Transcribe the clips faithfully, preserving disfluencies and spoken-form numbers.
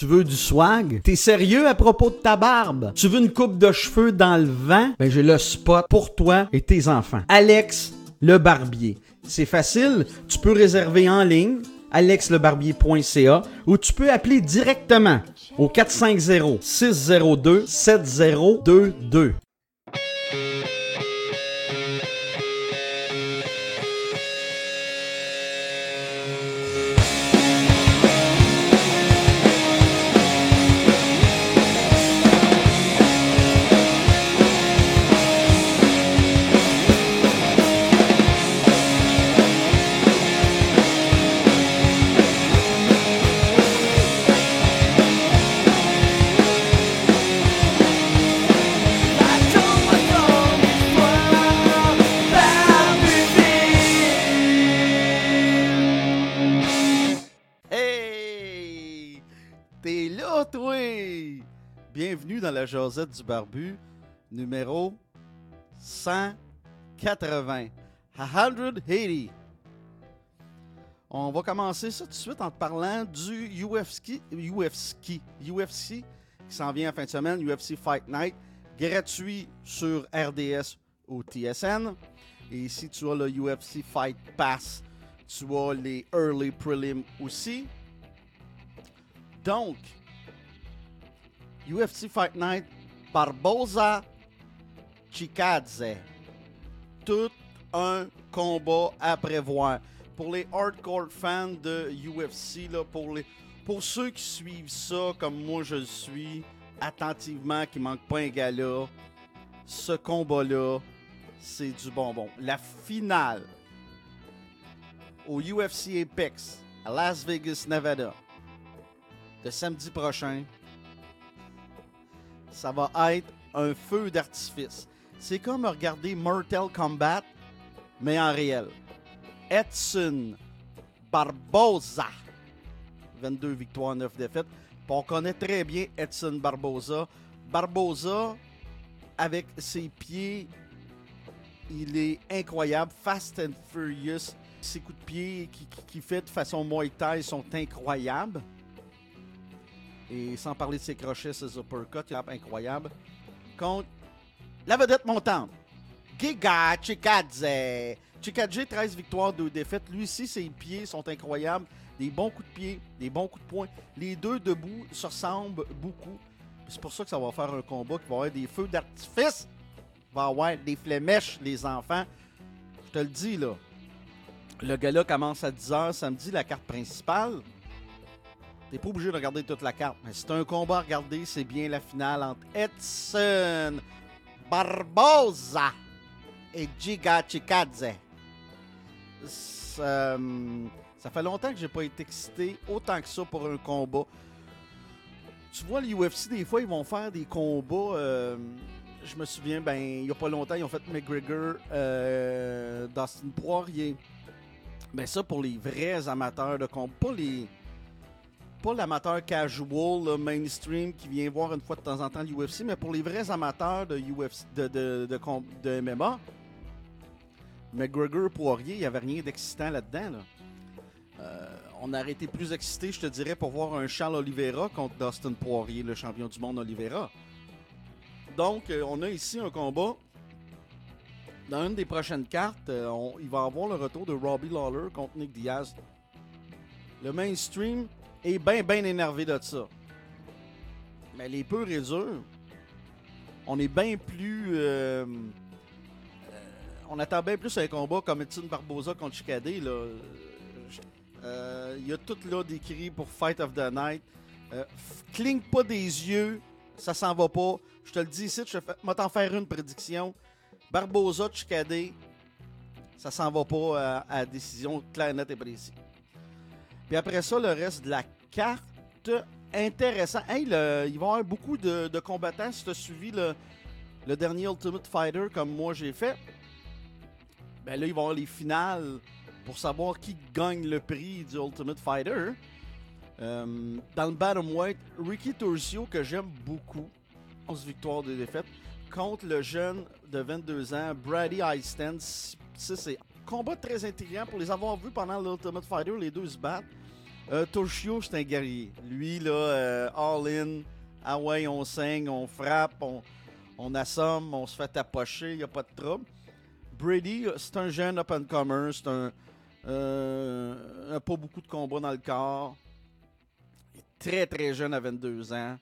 Tu veux du swag? T'es sérieux à propos de ta barbe? Tu veux une coupe de cheveux dans le vent? Ben j'ai le spot pour toi et tes enfants. Alex le Barbier. C'est facile, tu peux réserver en ligne, alex le barbier point c a, ou tu peux appeler directement au quatre cinq zéro, six zéro deux, sept zéro deux deux. Bienvenue dans la Josette du Barbu, numéro cent quatre-vingts. cent quatre-vingt. On va commencer ça tout de suite en te parlant du U F C, U F C, U F C qui s'en vient en fin de semaine, U F C Fight Night, gratuit sur R D S ou T S N. Et ici, tu as le U F C Fight Pass, tu as les Early Prelim aussi. Donc, U F C Fight Night, Barboza Chikadze. Tout un combat à prévoir. Pour les hardcore fans de U F C, là, pour, les, pour ceux qui suivent ça comme moi je le suis, attentivement, qui ne manque pas un gala, ce combat-là, c'est du bonbon. La finale au U F C Apex à Las Vegas, Nevada, de samedi prochain, ça va être un feu d'artifice. C'est comme regarder Mortal Kombat, mais en réel. Edson Barboza. vingt-deux victoires, neuf défaites. Puis on connaît très bien Edson Barboza. Barboza, avec ses pieds, il est incroyable. Fast and Furious. Ses coups de pied qu'il qui fait de façon Muay Thai sont incroyables. Et sans parler de ses crochets, ses uppercuts, il est incroyable. Contre la vedette montante, Giga Chikadze. Chikadze, treize victoires, deux défaites. Lui aussi, ses pieds sont incroyables. Des bons coups de pied, des bons coups de poing. Les deux debout se ressemblent beaucoup. C'est pour ça que ça va faire un combat qui va avoir des feux d'artifice. Il va avoir des flémèches, les enfants. Je te le dis, là. Le gala commence à dix heures samedi, la carte principale. T'es pas obligé de regarder toute la carte. Mais si t'as un combat à regarder, c'est bien la finale entre Edson Barboza et Giga Chikadze. Ça, ça fait longtemps que j'ai pas été excité autant que ça pour un combat. Tu vois, les U F C, des fois, ils vont faire des combats. Euh, je me souviens, ben, il y a pas longtemps, ils ont fait McGregor, euh, Dustin Poirier. Ben, ça, pour les vrais amateurs de combat, pas les. Pas l'amateur casual, là, mainstream, qui vient voir une fois de temps en temps l'U F C, mais pour les vrais amateurs de, U F C, de, de, de, de, de M M A, McGregor Poirier, il n'y avait rien d'excitant là-dedans. Là. Euh, on aurait été plus excités, je te dirais, pour voir un Charles Oliveira contre Dustin Poirier, le champion du monde Oliveira. Donc, euh, on a ici un combat. Dans une des prochaines cartes, euh, on, il va y avoir le retour de Robbie Lawler contre Nick Diaz. Le mainstream est bien, bien énervé de ça. Mais les purs et durs, on est bien plus... Euh, euh, on attend bien plus un combat comme Edson Barboza contre Chikadze. Il euh, y a tout là décrit pour Fight of the Night. Euh, cligne pas des yeux, ça s'en va pas. Je te le dis ici, je vais t'en faire une prédiction. Barboza, Chikadze, ça s'en va pas à, à décision claire, nette et précise. Puis après ça, le reste de la carte, intéressant. Hey, le, il va y avoir beaucoup de, de combattants. Si tu as suivi le, le dernier Ultimate Fighter comme moi j'ai fait, ben là, il va y avoir les finales pour savoir qui gagne le prix du Ultimate Fighter. Euh, dans le Bantamweight, Ricky Turcio, que j'aime beaucoup, onze victoires, deux défaites, contre le jeune de vingt-deux ans, Brady Easton. Ça, c'est un combat très intriguant pour les avoir vus pendant l'Ultimate Fighter. Les deux se battent. Euh, Toshio, c'est un guerrier. Lui, là, euh, all-in. Ah ouais, on saigne, on frappe, on, on assomme, on se fait tapocher, il n'y a pas de trouble. Brady, c'est un jeune up-and-comer. C'est un... Euh, pas beaucoup de combats dans le corps. Il est très, très jeune à vingt-deux ans.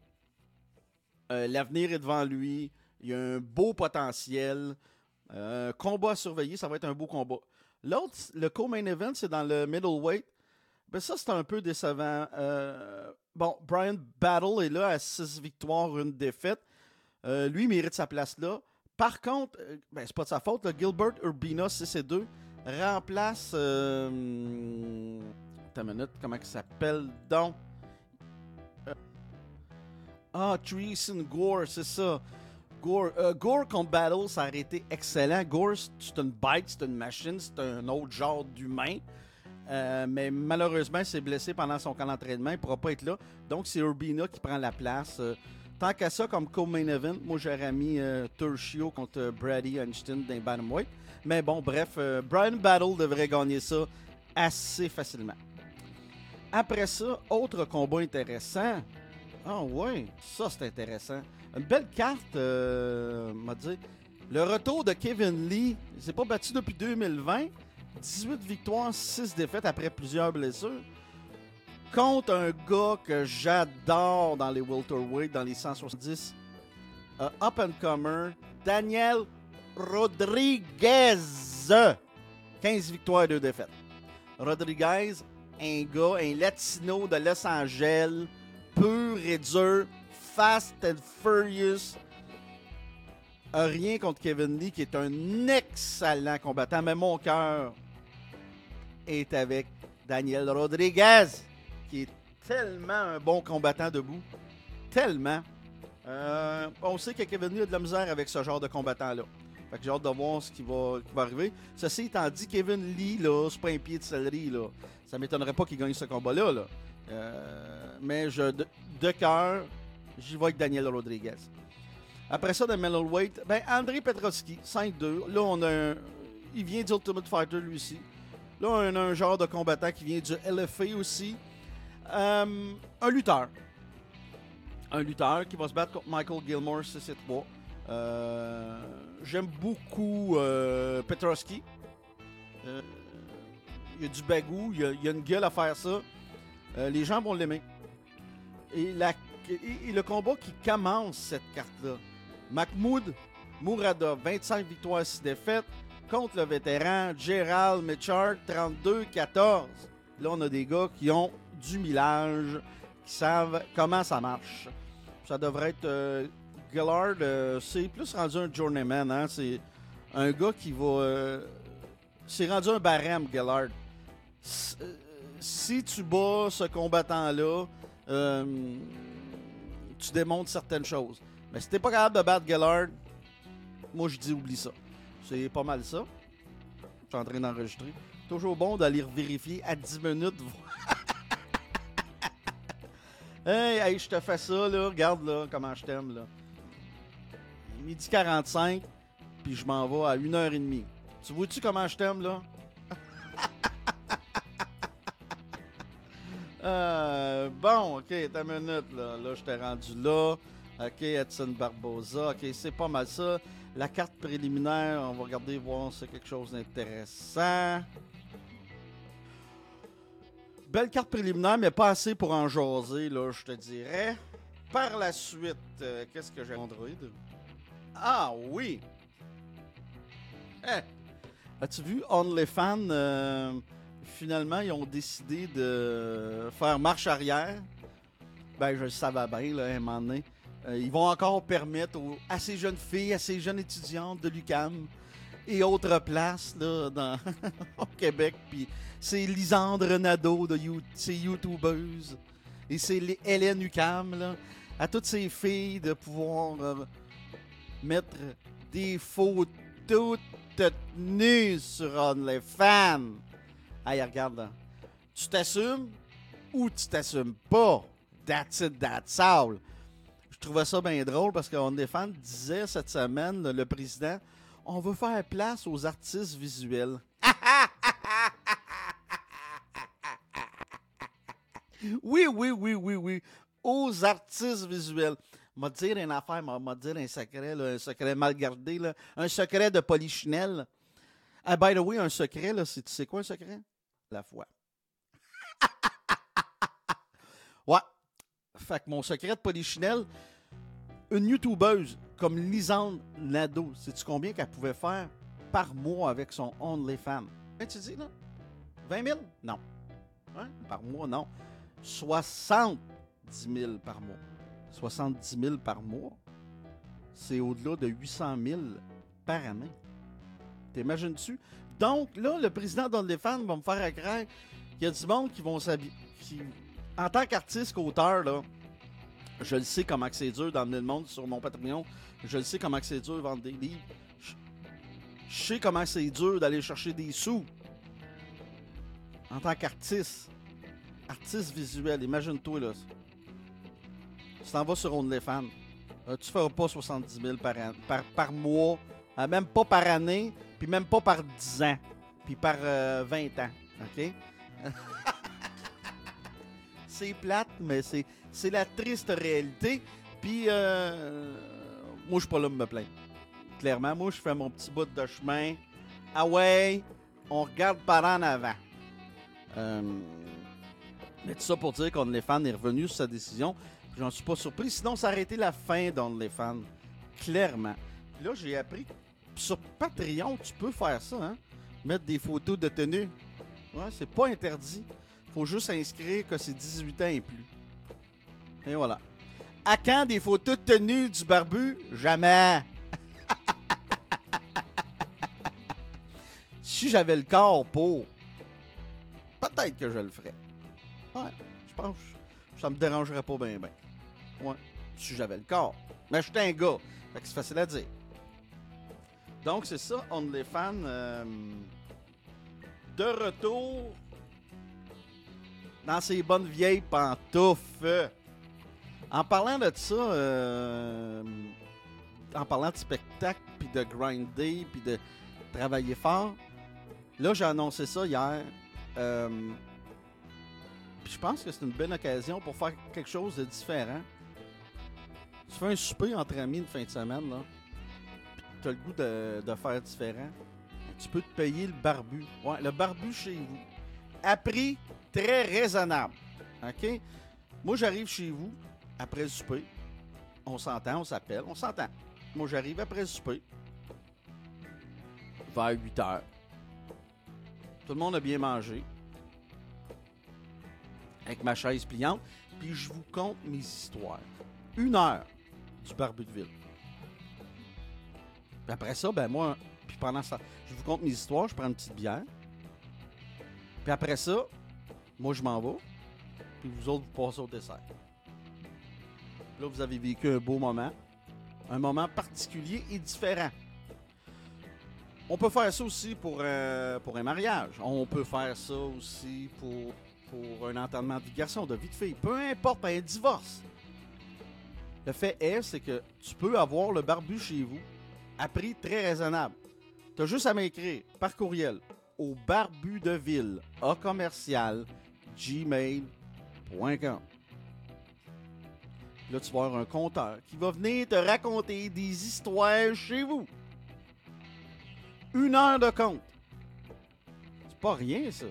Euh, l'avenir est devant lui. Il a un beau potentiel. Euh, combat à surveiller, ça va être un beau combat. L'autre, le co-main event, c'est dans le middleweight. Ben ça, c'est un peu décevant. Euh, bon, Brian Battle est là à six victoires, une défaite. Euh, lui, il mérite sa place là. Par contre, euh, ben, c'est pas de sa faute. Là, Gilbert Urbina, six et deux, remplace... Euh, attends une minute, comment il s'appelle donc? Euh, ah, Treason Gore, c'est ça. Gore, euh, Gore contre Battle, ça aurait été excellent. Gore, c'est une bête, c'est une machine, c'est un autre genre d'humain. Euh, mais malheureusement, il s'est blessé pendant son camp d'entraînement. Il ne pourra pas être là. Donc, c'est Urbina qui prend la place. Euh, tant qu'à ça, comme co-main event, moi, j'aurais mis euh, Tercio contre euh, Brady Einstein dans Bantamweight. Mais bon, bref, euh, Brian Battle devrait gagner ça assez facilement. Après ça, autre combat intéressant. Ah ouais, ça, c'est intéressant. Une belle carte, euh, m'a dit. Le retour de Kevin Lee, il s'est pas battu depuis deux mille vingt. dix-huit victoires, six défaites après plusieurs blessures. Contre un gars que j'adore dans les welterweight, dans les cent soixante-dix. Uh, up and comer, Daniel Rodriguez. quinze victoires et deux défaites. Rodriguez, un gars, un latino de Los Angeles, pur et dur, fast and furious. Rien contre Kevin Lee, qui est un excellent combattant, mais mon cœur est avec Daniel Rodriguez, qui est tellement un bon combattant debout. Tellement. Euh, on sait que Kevin Lee a de la misère avec ce genre de combattant-là. Fait que j'ai hâte de voir ce qui va, qui va arriver. Ceci étant dit, Kevin Lee, là, c'est pas un pied de céleri, là. Ça m'étonnerait pas qu'il gagne ce combat-là, là. Euh, mais je, de, de cœur, j'y vais avec Daniel Rodriguez. Après ça, dans le middleweight, ben Andrei Petrovski, cinq deux. Là, on a un... Il vient du Ultimate Fighter, lui aussi. Là, on a un genre de combattant qui vient du L F A aussi. Euh, un lutteur. Un lutteur qui va se battre contre Michael Gilmore, six et trois. Euh, j'aime beaucoup euh, Petrovski. Euh, il y a du bagou, il y a, il y a une gueule à faire ça. Euh, les gens vont l'aimer. Et, la, et, et le combat qui commence cette carte-là. Mahmoud Mouradov, vingt-cinq victoires, six défaites, contre le vétéran Gerald Mitchard, trente-deux quatorze. Là, on a des gars qui ont du millage, qui savent comment ça marche. Ça devrait être... Euh, Gillard, euh, c'est plus rendu un journeyman. Hein? C'est un gars qui va... Euh, c'est rendu un barème, Gillard. Si, euh, si tu bats ce combattant-là, euh, tu démontres certaines choses. Mais si t'es pas capable de battre Gillard, moi je dis oublie ça. C'est pas mal ça. Je suis en train d'enregistrer. Toujours bon d'aller vérifier à dix minutes. hey, hey, je te fais ça, là. Regarde là comment je t'aime, là. midi quarante-cinq, puis je m'en vais à une heure trente. Tu vois-tu comment je t'aime, là? euh, bon, OK, t'as une minute, là. Là, je t'ai rendu là. OK, Edson Barboza. OK, c'est pas mal ça. La carte préliminaire, on va regarder, voir si c'est quelque chose d'intéressant. Belle carte préliminaire, mais pas assez pour en jaser, là, je te dirais. Par la suite, euh, qu'est-ce que j'ai Android? Ah oui! Eh! As-tu vu OnlyFans? Euh, finalement, ils ont décidé de faire marche arrière. Ben, je le savais bien, là, à un moment donné. Euh, ils vont encore permettre aux, à ces jeunes filles, à ces jeunes étudiantes de l'U Q A M et autres places là, dans, au Québec. Puis c'est Lisandre Nadeau, de you, ces YouTubeuses. Et c'est Hélène U Q A M, là, à toutes ces filles de pouvoir euh, mettre des photos toutes nues sur OnlyFans. Hey, regarde là. Tu t'assumes ou tu t'assumes pas? That's it, that's all. Je trouvais ça bien drôle parce qu'OnlyFans disait cette semaine, le président, on veut faire place aux artistes visuels. Oui, oui, oui, oui, oui. Aux artistes visuels. M'a dire une affaire, m'a m'a dire un secret, là, un secret mal gardé, là, un secret de polichinelle. Ah, by the way, un secret, là, c'est, tu sais quoi un secret? La foi. Ouais. Fait que mon secret de polichinelle, une youtubeuse comme Lisande Nadeau, sais-tu combien qu'elle pouvait faire par mois avec son OnlyFans? Hein, tu dis, là? vingt mille? Non. Hein? Par mois, non. soixante-dix mille par mois. soixante-dix mille par mois, c'est au-delà de huit cent mille par année. T'imagines-tu? Donc, là, le président d'OnlyFans va me faire accroire qu'il y a du monde qui vont s'habiller. Qui... En tant qu'artiste, qu'auteur, là, je le sais comment que c'est dur d'emmener le monde sur mon Patreon. Je le sais comment que c'est dur de vendre des livres. Je, je sais comment c'est dur d'aller chercher des sous. En tant qu'artiste. Artiste visuel, imagine-toi, là. Tu t'en vas sur OnlyFans. Euh, tu ne feras pas soixante-dix mille par, an, par, par mois, euh, même pas par année, puis même pas par dix ans, puis par euh, vingt ans. OK? C'est plate, mais c'est, c'est la triste réalité. Puis, euh, moi, je suis pas là pour me plaindre. Clairement, moi, je fais mon petit bout de chemin. Ah ouais, on regarde par en avant. Euh, mais tout ça pour dire qu'OnlyFans est revenu sur sa décision. J'en suis pas surpris. Sinon, ça aurait été la fin d'OnlyFans. Clairement. Puis là, j'ai appris que sur Patreon, tu peux faire ça, hein? Mettre des photos de tenue. Ouais, c'est pas interdit. Faut juste inscrire que c'est dix-huit ans et plus. Et voilà. À quand des photos de tenue du barbu? Jamais. Si j'avais le corps pour, peut-être que je le ferais. Ouais, je pense que ça me dérangerait pas bien, bien. Ouais, si j'avais le corps. Mais je suis un gars, fait que c'est facile à dire. Donc, c'est ça, OnlyFans. Euh, de retour dans ses bonnes vieilles pantoufles. En parlant de ça, euh, en parlant de spectacle, puis de grinder, puis de travailler fort, là, j'ai annoncé ça hier. Euh, puis je pense que c'est une bonne occasion pour faire quelque chose de différent. Tu fais un souper entre amis une fin de semaine, là, puis tu as le goût de, de faire différent. Tu peux te payer le barbu. Ouais, le barbu chez vous. À prix très raisonnable. OK? Moi, j'arrive chez vous après le souper. On s'entend, on s'appelle, on s'entend. Moi, j'arrive après le souper. Vers huit heures. Tout le monde a bien mangé. Avec ma chaise pliante. Puis je vous conte mes histoires. Une heure du barbu de ville. Puis après ça, ben moi, puis pendant ça, je vous conte mes histoires, je prends une petite bière. Puis après ça, moi je m'en vais. Puis vous autres, vous passez au dessert. Là, vous avez vécu un beau moment. Un moment particulier et différent. On peut faire ça aussi pour, euh, pour un mariage. On peut faire ça aussi pour, pour un enterrement de vie de garçon, de vie de fille. Peu importe, un divorce. Le fait est, c'est que tu peux avoir le barbu chez vous à prix très raisonnable. Tu as juste à m'écrire par courriel au barbudeville a commercial gmail point com. Là, tu vas avoir un compteur qui va venir te raconter des histoires chez vous. Une heure de compte. C'est pas rien, ça.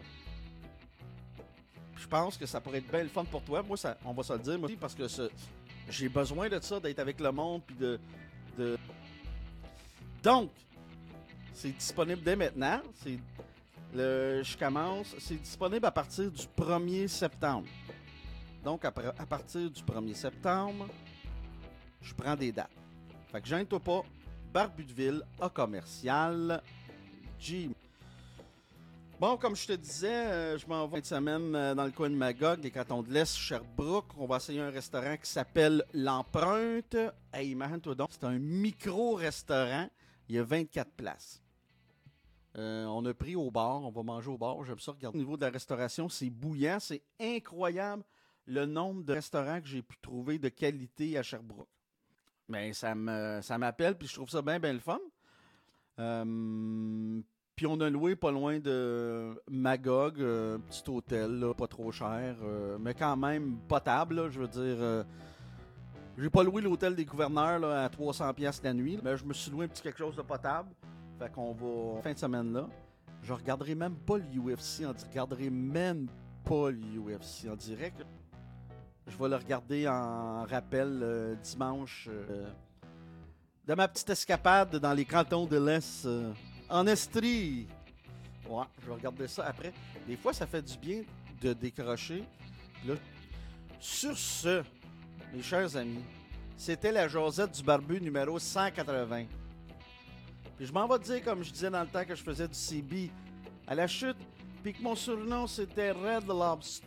Je pense que ça pourrait être bien le fun pour toi. Moi, ça, on va se le dire, moi, parce que ce, j'ai besoin de ça, d'être avec le monde, puis de, de... Donc, c'est disponible dès maintenant. C'est le, je commence. C'est disponible à partir du premier septembre. Donc, à, à partir du premier septembre, je prends des dates. Fait que gêne-toi pas. Barbudeville à commercial G. Bon, comme je te disais, euh, je m'en vais une semaine euh, dans le coin de Magog, les cantons de l'Est, Sherbrooke. On va essayer un restaurant qui s'appelle L'Empreinte. Hey, imagine-toi donc, c'est un micro-restaurant. Il y a vingt-quatre places. Euh, on a pris au bar, on va manger au bar. J'aime ça regarder. Au niveau de la restauration, c'est bouillant. C'est incroyable le nombre de restaurants que j'ai pu trouver de qualité à Sherbrooke. Ben, ça me, ça m'appelle, puis je trouve ça bien, bien le fun. Euh, Puis on a loué pas loin de Magog, euh, un petit hôtel, là, pas trop cher, euh, mais quand même potable, là, je veux dire. Euh, j'ai pas loué l'hôtel des gouverneurs là, à trois cents piastres la nuit, mais je me suis loué un petit quelque chose de potable. Fait qu'on va, fin de semaine là, je regarderai même pas le U F C, je regarderai même pas le U F C en direct. Je vais le regarder en rappel euh, dimanche euh, de ma petite escapade dans les cantons de l'Est. Euh, En Estrie. Ouais, je vais regarder ça après. Des fois, ça fait du bien de décrocher. Là, sur ce, mes chers amis, c'était la Josette du Barbu numéro cent quatre-vingts. Puis je m'en vais dire, comme je disais dans le temps que je faisais du C B à la chute, puis que mon surnom, c'était Red Lobster.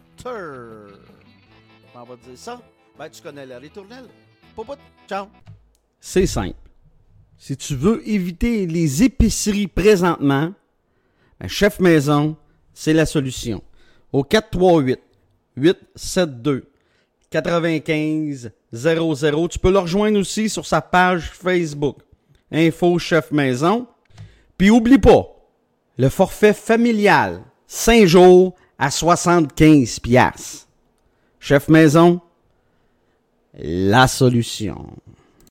Je m'en vais dire ça. Ben, tu connais la ritournelle. Popout, ciao. C'est simple. Si tu veux éviter les épiceries présentement, ben Chef Maison, c'est la solution. Au quatre trois huit, huit sept deux, neuf cinq zéro zéro. Tu peux le rejoindre aussi sur sa page Facebook. Info Chef Maison. Puis oublie pas, le forfait familial, cinq jours à soixante-quinze piastres. Chef Maison, la solution.